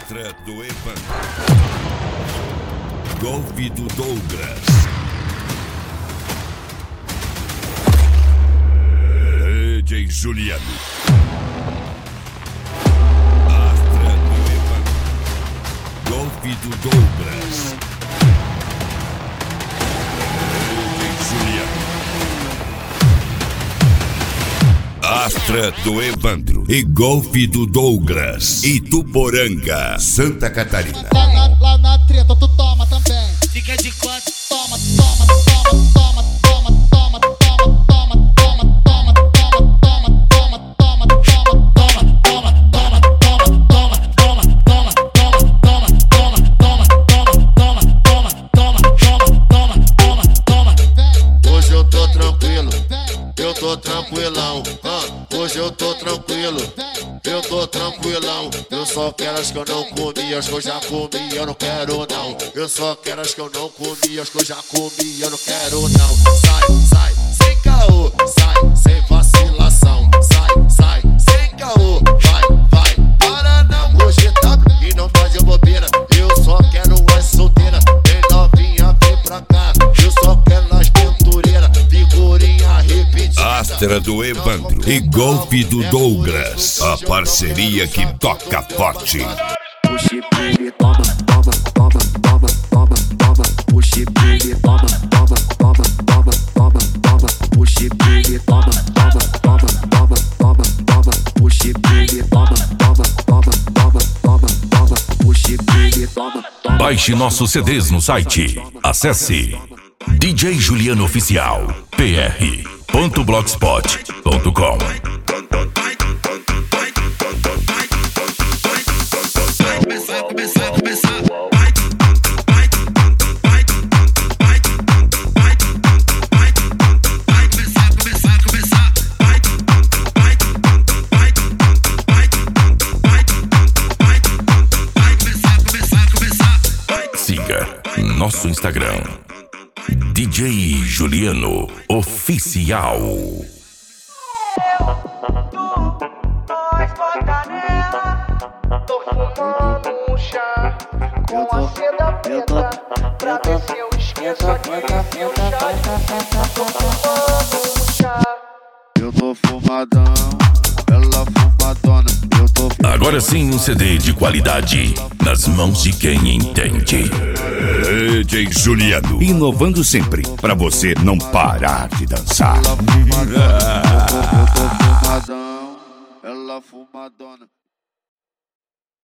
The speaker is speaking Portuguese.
Astra do Evandro. Golpe do Douglas. DJ Juliano. Astra do Evandro. Golpe do Douglas. Astra do Evandro e golpe do Douglas. Ituporanga, Santa Catarina. Lá na treta tu toma também. Fica de quatro. Toma, toma, toma, toma, toma, toma, toma, toma, toma, toma, toma, toma, toma, toma, Hoje eu tô tranquilo, eu tô tranquilão. Hoje eu tô tranquilo, eu tô tranquilão. Eu só quero as que eu não comi, as que eu já comi, eu não quero não. Eu só quero as que eu não comi, as que eu já comi, eu não quero não. Sai, sai, sem caô, sai, sem vacilação. Sai, sai, sem caô, vai, vai, para não. Hoje tá e não faz de bobeira, eu só quero as solteiras. Vem novinha, vem pra cá, eu só quero as aventureiras. Figurinha repetida. Astra do Evandro e golpe do Douglas. A parceria que toca forte. Puxe ele, toma, toma, toma, toma, toma, toma. Puxe ele, toma, toma, toma, toma, toma, toma. Puxe ele, toma, toma, toma, toma, toma, toma. Puxe ele, toma, toma, toma, toma, toma, toma. Puxe ele, toma, toma. Baixe nossos CDs no site. Acesse DJ Juliano Oficial pr.blogspot.com. Siga nosso Instagram, DJ Juliano Oficial. Nós bota nela. Tô fumando um chá com a seda preta pra ver se eu esqueço aquele meu chá. Tô fumando um chá. Eu tô fumadão, ela fumadona. Eu tô Agora sim, um CD de qualidade nas mãos de quem entende. DJ Juliano, inovando sempre pra você não parar de dançar. eu tô fumadão, ela fumadona.